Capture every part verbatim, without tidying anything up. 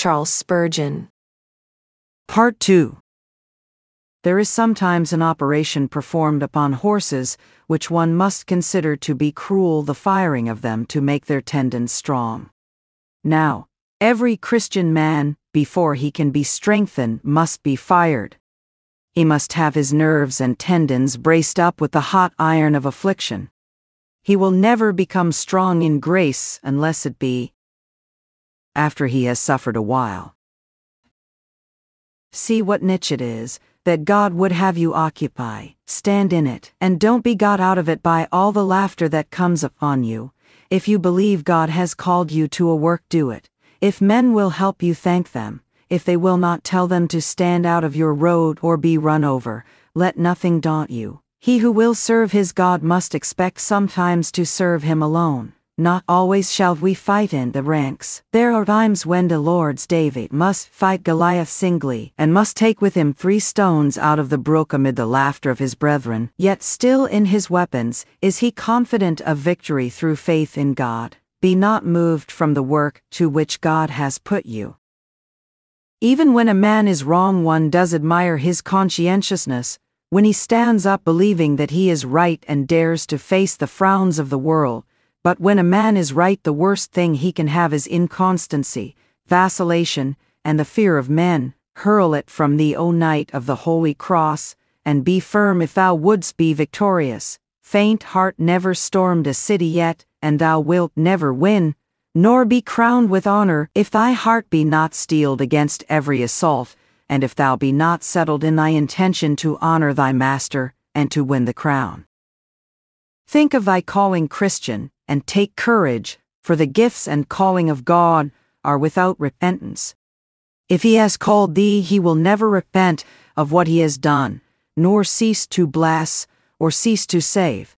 Charles Spurgeon. Part two. There is sometimes an operation performed upon horses, which one must consider to be cruel, the firing of them to make their tendons strong. Now, every Christian man, before he can be strengthened, must be fired. He must have his nerves and tendons braced up with the hot iron of affliction. He will never become strong in grace unless it be after he has suffered a while. See what niche it is that God would have you occupy, stand in it, and don't be got out of it by all the laughter that comes upon you. If you believe God has called you to a work, do it. If men will help you, thank them. If they will not, tell them to stand out of your road or be run over. Let nothing daunt you. He who will serve his God must expect sometimes to serve him alone. Not always shall we fight in the ranks. There are times when the Lord's David must fight Goliath singly, and must take with him three stones out of the brook amid the laughter of his brethren. Yet still in his weapons is he confident of victory through faith in God. Be not moved from the work to which God has put you. Even when a man is wrong, one does admire his conscientiousness, when he stands up believing that he is right and dares to face the frowns of the world. But when a man is right, the worst thing he can have is inconstancy, vacillation, and the fear of men. Hurl it from thee, O Knight of the Holy Cross, and be firm if thou wouldst be victorious. Faint heart never stormed a city yet, and thou wilt never win, nor be crowned with honor, if thy heart be not steeled against every assault, and if thou be not settled in thy intention to honor thy master, and to win the crown. Think of thy calling, Christian, and take courage, for the gifts and calling of God are without repentance. If he has called thee, he will never repent of what he has done, nor cease to bless, or cease to save.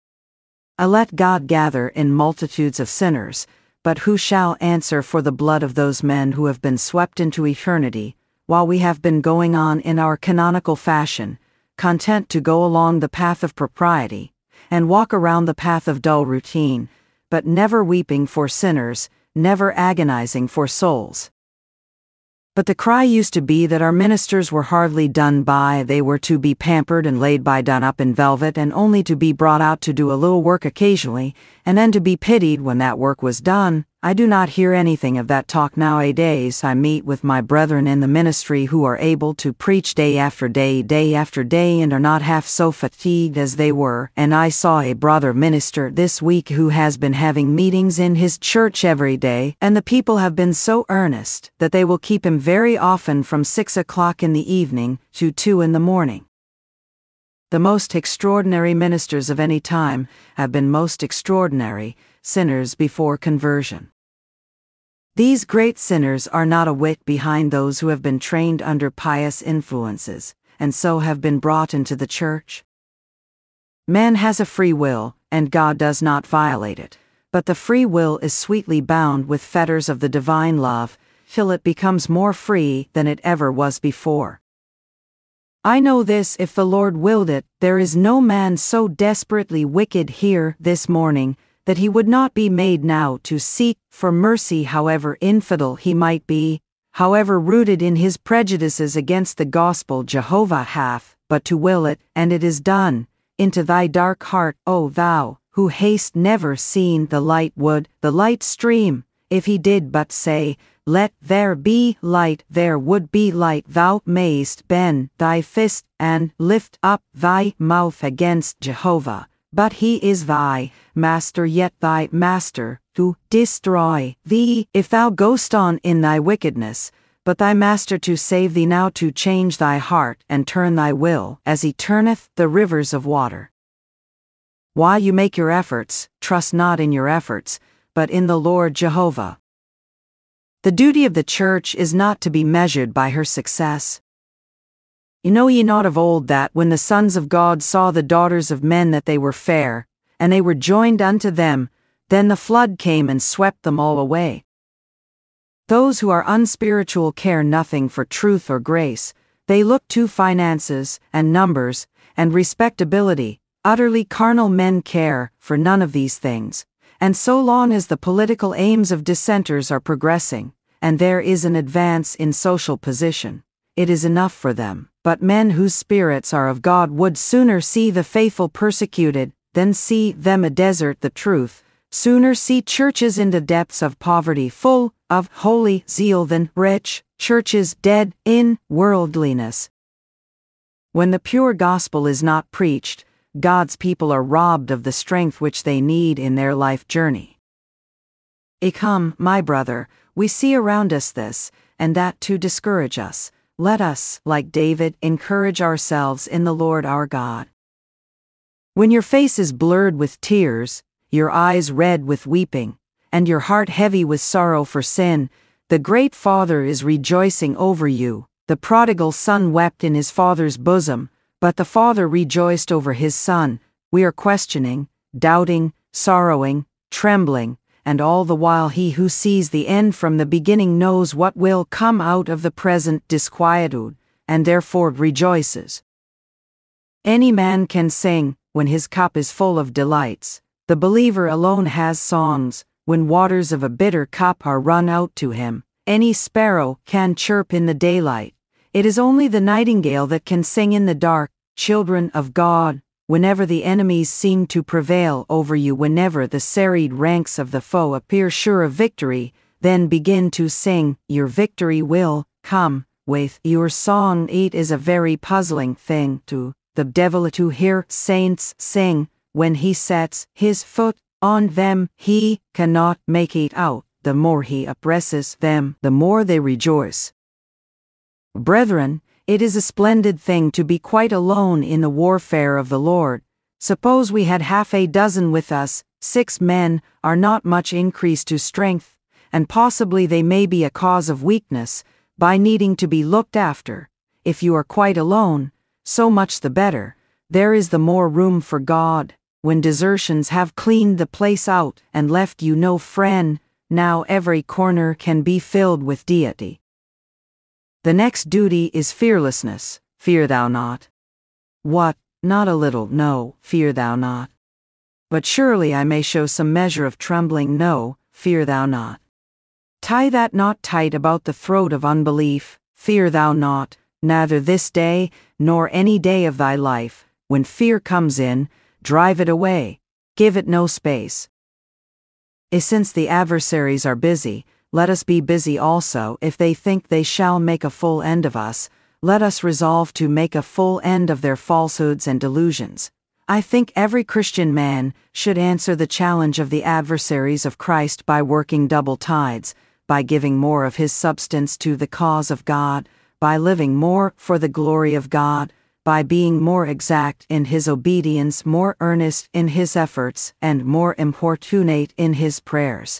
I let God gather in multitudes of sinners, but who shall answer for the blood of those men who have been swept into eternity, while we have been going on in our canonical fashion, content to go along the path of propriety, and walk around the path of dull routine, but never weeping for sinners, never agonizing for souls. But the cry used to be that our ministers were hardly done by, they were to be pampered and laid by, done up in velvet, and only to be brought out to do a little work occasionally, and then to be pitied when that work was done. I do not hear anything of that talk nowadays. I meet with my brethren in the ministry who are able to preach day after day, day after day, and are not half so fatigued as they were. And I saw a brother minister this week who has been having meetings in his church every day, and the people have been so earnest that they will keep him very often from six o'clock in the evening to two in the morning. The most extraordinary ministers of any time have been most extraordinary sinners before conversion. These great sinners are not a whit behind those who have been trained under pious influences, and so have been brought into the church. Man has a free will, and God does not violate it, but the free will is sweetly bound with fetters of the divine love, till it becomes more free than it ever was before. I know this: if the Lord willed it, there is no man so desperately wicked here this morning that he would not be made now to seek for mercy, however infidel he might be, however rooted in his prejudices against the gospel Jehovah hath, but to will it, and it is done. Into thy dark heart, O thou, who hast never seen the light, would the light stream. If he did but say, let there be light, there would be light. Thou mayst bend thy fist and lift up thy mouth against Jehovah, but he is thy master, yet thy master to destroy thee if thou goest on in thy wickedness, but thy master to save thee now, to change thy heart and turn thy will, as he turneth the rivers of water. While you make your efforts, trust not in your efforts, but in the Lord Jehovah. The duty of the church is not to be measured by her success. Know ye not of old that, when the sons of God saw the daughters of men that they were fair, and they were joined unto them, then the flood came and swept them all away? Those who are unspiritual care nothing for truth or grace. They look to finances, and numbers, and respectability. Utterly carnal men care for none of these things. And so long as the political aims of dissenters are progressing, and there is an advance in social position. It is enough for them. But men whose spirits are of God would sooner see the faithful persecuted than see them a desert the truth, sooner see churches in the depths of poverty full of holy zeal than rich churches dead in worldliness. When the pure gospel is not preached, God's people are robbed of the strength which they need in their life journey. I come, my brother, we see around us this, and that to discourage us. Let us, like David, encourage ourselves in the Lord our God. When your face is blurred with tears, your eyes red with weeping, and your heart heavy with sorrow for sin, the great Father is rejoicing over you. The prodigal son wept in his father's bosom, but the father rejoiced over his son. We are questioning, doubting, sorrowing, trembling, and all the while he who sees the end from the beginning knows what will come out of the present disquietude, and therefore rejoices. Any man can sing when his cup is full of delights. The believer alone has songs when waters of a bitter cup are run out to him. Any sparrow can chirp in the daylight. It is only the nightingale that can sing in the dark. Children of God, whenever the enemies seem to prevail over you, whenever the serried ranks of the foe appear sure of victory, then begin to sing. Your victory will come with your song. It is a very puzzling thing to the devil to hear saints sing. When he sets his foot on them, he cannot make it out. The more he oppresses them, the more they rejoice. Brethren, it is a splendid thing to be quite alone in the warfare of the Lord. Suppose we had half a dozen with us. Six men are not much increase to strength, and possibly they may be a cause of weakness, by needing to be looked after. If you are quite alone, so much the better. There is the more room for God. When desertions have cleaned the place out and left you no friend, now every corner can be filled with deity. The next duty is fearlessness. Fear thou not. What? Not a little, no, fear thou not. But surely I may show some measure of trembling, no, fear thou not. Tie that knot tight about the throat of unbelief, fear thou not, neither this day, nor any day of thy life. When fear comes in, drive it away, give it no space. If since the adversaries are busy, let us be busy also. If they think they shall make a full end of us, let us resolve to make a full end of their falsehoods and delusions. I think every Christian man should answer the challenge of the adversaries of Christ by working double tides, by giving more of his substance to the cause of God, by living more for the glory of God, by being more exact in his obedience, more earnest in his efforts, and more importunate in his prayers.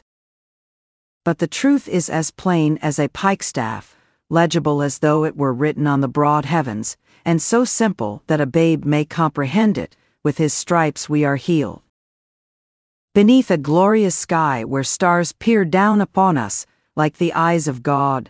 But the truth is as plain as a pikestaff, legible as though it were written on the broad heavens, and so simple that a babe may comprehend it. With his stripes we are healed. Beneath a glorious sky where stars peer down upon us, like the eyes of God.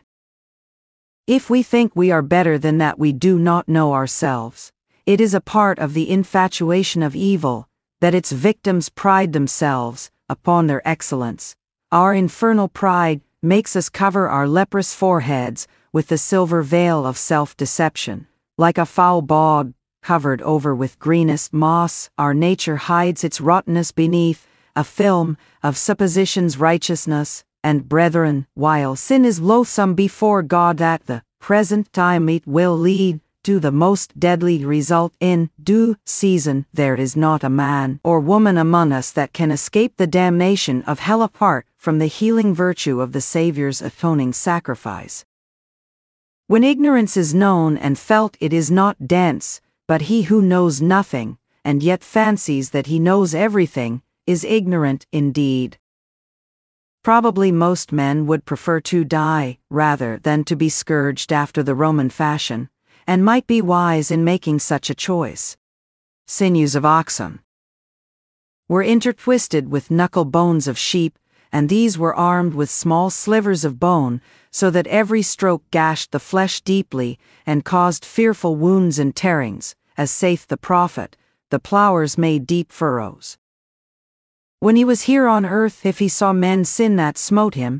If we think we are better than that, we do not know ourselves. It is a part of the infatuation of evil, that its victims pride themselves upon their excellence. Our infernal pride makes us cover our leprous foreheads with the silver veil of self-deception. Like a foul bog, covered over with greenest moss, our nature hides its rottenness beneath a film of suppositions righteousness, and brethren, while sin is loathsome before God at the present time, it will lead to the most deadly result in due season. There is not a man or woman among us that can escape the damnation of hell apart from the healing virtue of the Savior's atoning sacrifice. When ignorance is known and felt, it is not dense, but he who knows nothing, and yet fancies that he knows everything, is ignorant indeed. Probably most men would prefer to die rather than to be scourged after the Roman fashion, and might be wise in making such a choice. Sinews of oxen were intertwisted with knuckle bones of sheep, and these were armed with small slivers of bone, so that every stroke gashed the flesh deeply and caused fearful wounds and tearings. As saith the prophet, the plowers made deep furrows. When he was here on earth, if he saw men sin that smote him,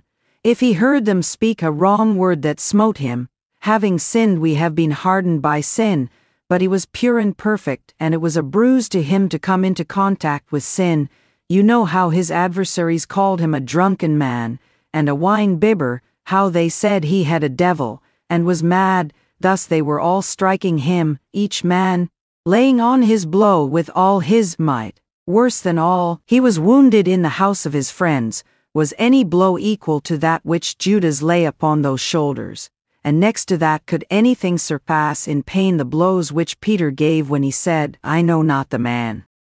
If he heard them speak a wrong word that smote him, having sinned we have been hardened by sin, but he was pure and perfect, and it was a bruise to him to come into contact with sin. You know how his adversaries called him a drunken man, and a wine-bibber, how they said he had a devil, and was mad. Thus they were all striking him, each man laying on his blow with all his might. Worse than all, he was wounded in the house of his friends. Was any blow equal to that which Judas lay upon those shoulders? And next to that, could anything surpass in pain the blows which Peter gave when he said, I know not the man?